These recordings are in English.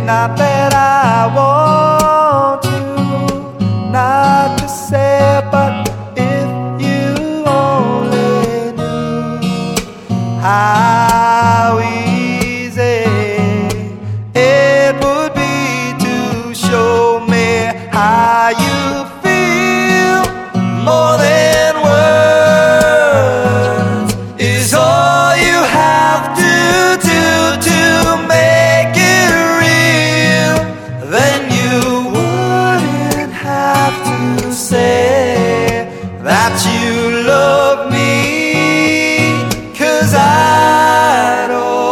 Not that I want to, not to say, but if you only knew how easy it would be to show me how you feel. More than words is all you have to do to make it real. Then you wouldn't have to say that you love me, 'cause I'd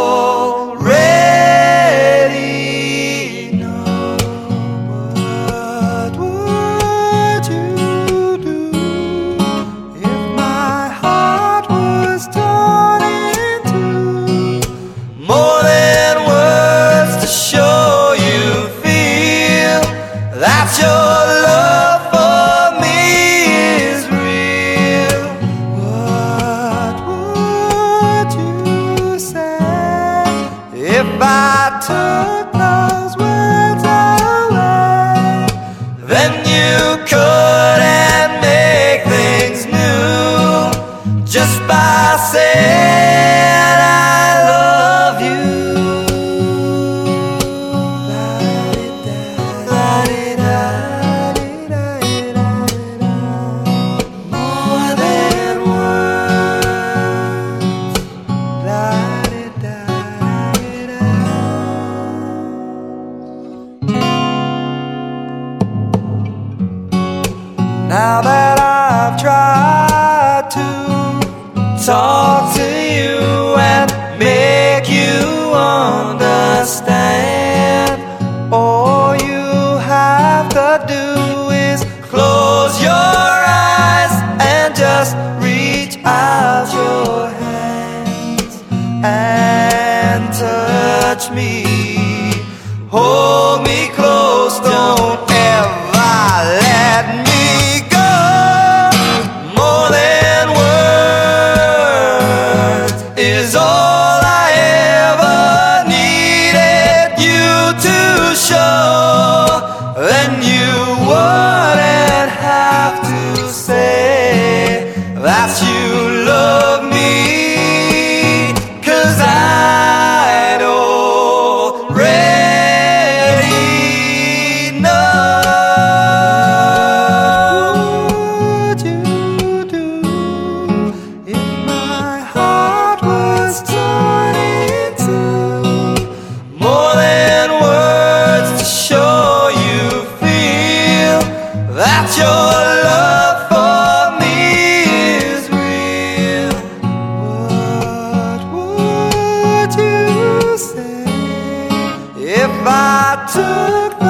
already know. What would you do if my heart was torn in two? More than words to show you feel that your love for me is real. What would you say if I took those words away? Then you couldn't make things new just by saying I love you. More than words. Now that I've tried to talk to you and make you understand, all you have to do is close your eyes and just reach out your hands and touch me. Hold me close, don't ever let me go. More than words is all I ever needed you to show. Then you wouldn't have to say that you love me, 'cause I'd already know. What would you do if my heart was torn in two? More than words to show you feel that your love for me is real. What would you say if I took